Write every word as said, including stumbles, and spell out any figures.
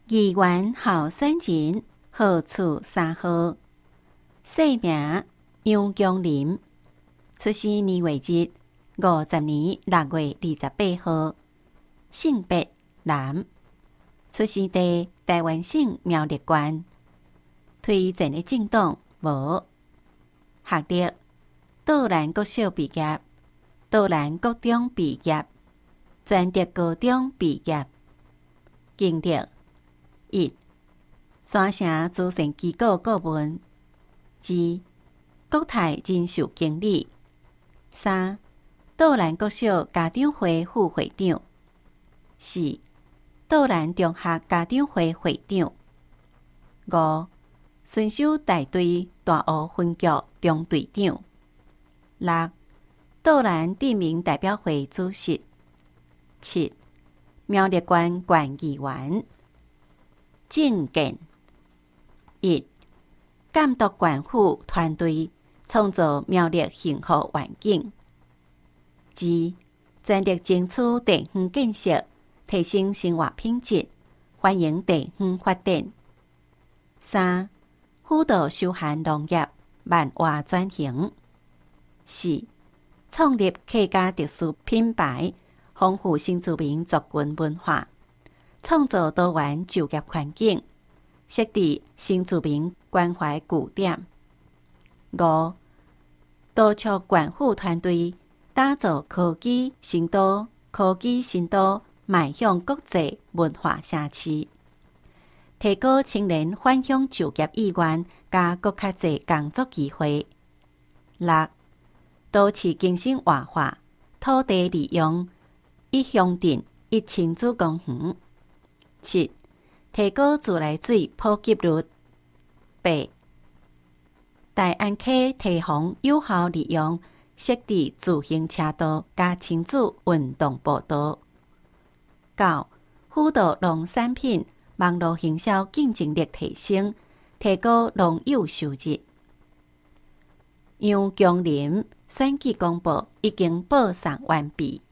议员候选人号次三号，姓名杨强林，出生年月日五十年六月二十八号，性别男，出生地台湾省苗栗县，推荐的政党无，学历岛南国小毕业，岛南国中毕业，全德高中毕业，经历一、山城资讯机构顾问；二、国泰人寿经理；三、岛南国小家长会副会长；四、岛南中学家长会会长；五、顺手大队大学分局中队长；六、岛南地名代表会主席；七、苗栗县县议员。政见一、监督县府团队创造苗栗幸福环境；二、全力争取地方建设，提升生活品质，欢迎地方发展；三、辅导休闲农业万化转型；四、创立客家特殊品牌，丰富新住民族群文化。创造多元就业环境，设置新住民关怀据点。五、督促县府团队打造科技新都、科技新都迈向国际文化城市，提高青年返乡就业意愿，加更较侪工作机会。六、都市更新活化，土地利用一乡镇一亲子公园。七、提高自来水普及率。八、大安溪堤防有效利用，设置自行车道加亲子运动步道。九、辅导农产品网络行销竞争力提升，提高农友收入。杨强林选举公报已经报送完毕。